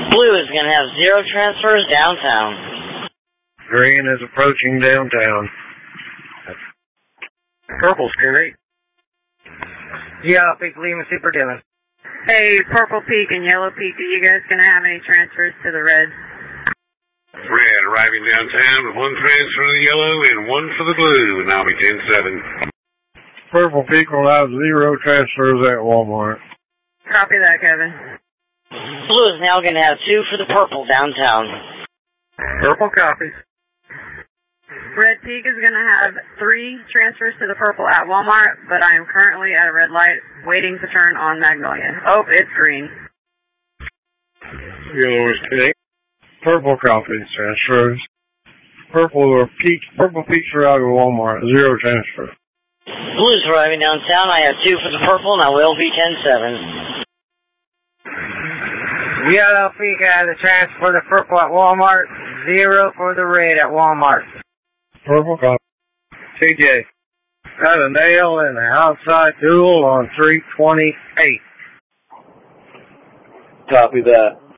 Blue is going to have 0 transfers downtown. Green is approaching downtown. Purple's great. Yeah, Peak Lima Super Dillon. Hey, Purple Peak and Yellow Peak, are you guys going to have any transfers to the red? Red arriving downtown with 1 transfer to the yellow and 1 for the blue, and I'll be 10-7. Purple Peak will have 0 transfers at Walmart. Copy that, Kevin. Blue is now going to have 2 for the purple downtown. Purple copies. Red Peak is going to have 3 transfers to the purple at Walmart, but I am currently at a red light waiting to turn on Magnolia. Oh, it's green. Yellow is 10. Purple copies transfers. Purple Peaks arriving at Walmart, 0 transfer. Blue's arriving downtown. I have 2 for the purple, and I will be 10-7. Yellow Peak has a transfer for the purple at Walmart, 0 for the red at Walmart. Purple copy. TJ. Got a nail in the outside duel on 328. Copy that.